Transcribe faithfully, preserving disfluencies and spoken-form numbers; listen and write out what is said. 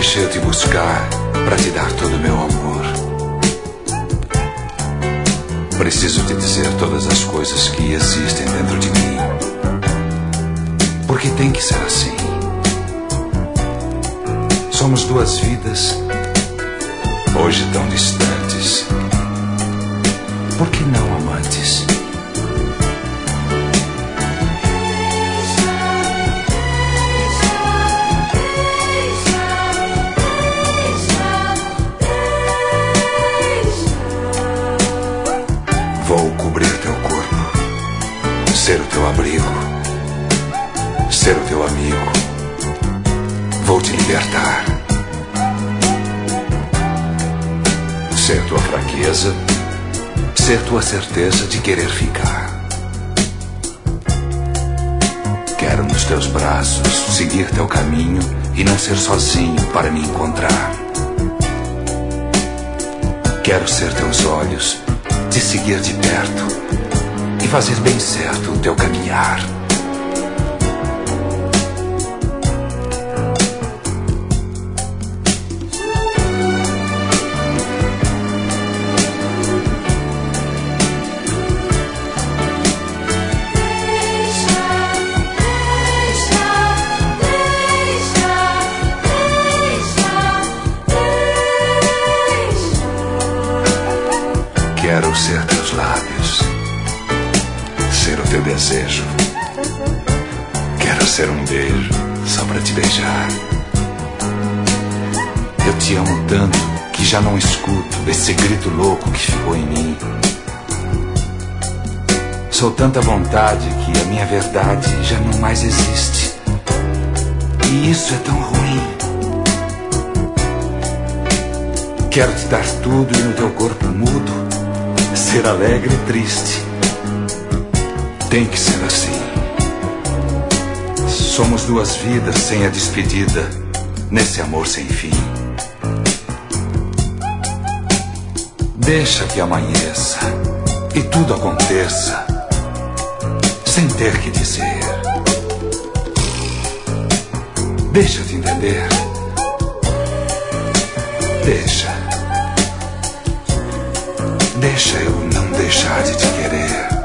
Deixa eu te buscar para te dar todo o meu amor. Preciso te dizer todas as coisas que existem dentro de mim. Porque tem que ser assim. Somos duas vidas, hoje tão distantes. Por que não amantes? Vou cobrir teu corpo, ser o teu abrigo, ser o teu amigo. Vou te libertar, ser tua fraqueza, ser tua certeza de querer ficar. Quero nos teus braços seguir teu caminho e não ser sozinho para me encontrar. Quero ser teus olhos, te seguir de perto e fazer bem certo o teu caminhar. Quero ser teus lábios, ser o teu desejo. Quero ser um beijo só pra te beijar. Eu te amo tanto que já não escuto esse grito louco que ficou em mim. Sou tanta vontade que a minha verdade já não mais existe. E isso é tão ruim. Quero te dar tudo e no teu corpo mudo ser alegre e triste. Tem que ser assim. Somos duas vidas sem a despedida, nesse amor sem fim. Deixa que amanheça e tudo aconteça sem ter que dizer. Deixa eu te entender. Deixa. Deixa eu não deixar de te querer.